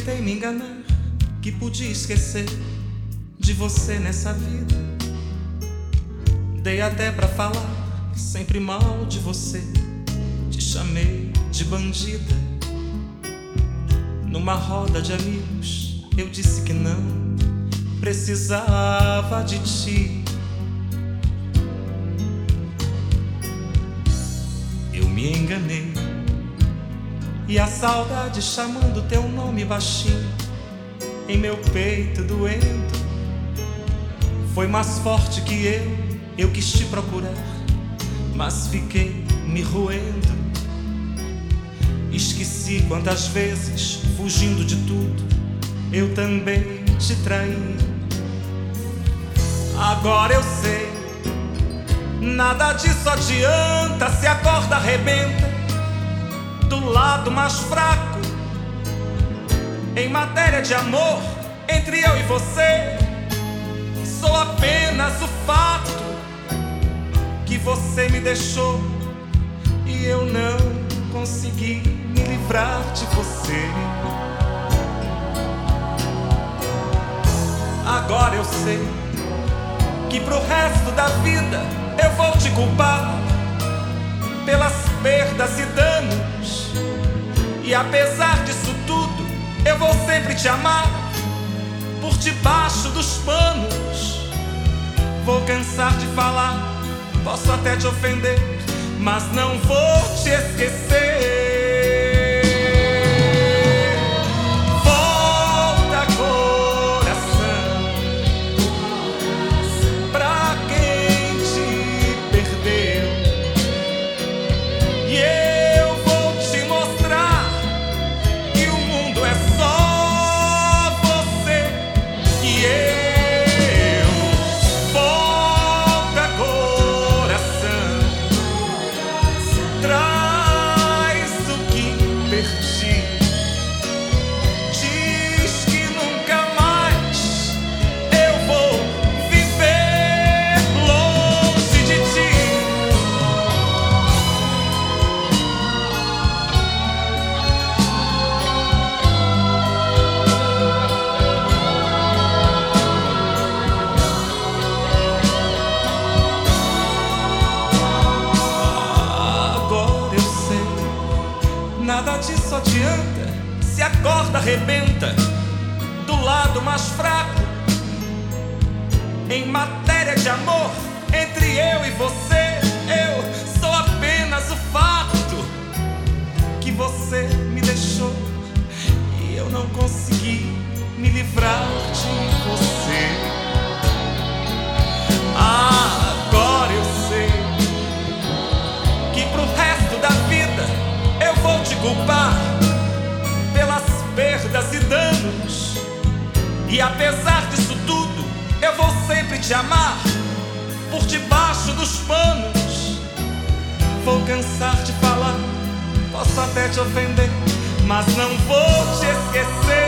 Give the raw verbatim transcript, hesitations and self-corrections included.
tentei me enganar, que podia esquecer de você nessa vida. Dei até pra falar sempre mal de você, te chamei de bandida. Numa roda de amigos eu disse que não precisava de ti. Eu me enganei e a saudade chamando teu nome baixinho em meu peito doendo foi mais forte que eu. Eu quis te procurar, mas fiquei me roendo. Esqueci quantas vezes, fugindo de tudo, eu também te traí. Agora eu sei, nada disso adianta. Se a corda arrebenta do lado mais fraco, em matéria de amor, entre eu e você, sou apenas o fato que você me deixou e eu não consegui me livrar de você. Agora eu sei que pro resto da vida eu vou te culpar pelas perdas e danos, e apesar disso tudo eu vou sempre te amar por debaixo dos panos. Vou cansar de falar, posso até te ofender, mas não vou te esquecer. Volta, coração, pra quem te perdeu, e eu vou te mostrar que o mundo é só você e eu. Nada disso adianta. Se a corda arrebenta do lado mais fraco, em matéria de amor, entre eu e você, eu sou apenas o fato que você me deixou e eu não consegui me livrar de você. Agora eu sei que pro resto da vida eu vou te culpar pelas perdas e danos, e apesar disso tudo eu vou sempre te amar por debaixo dos panos. Vou cansar de falar, posso até te ofender, mas não vou te esquecer.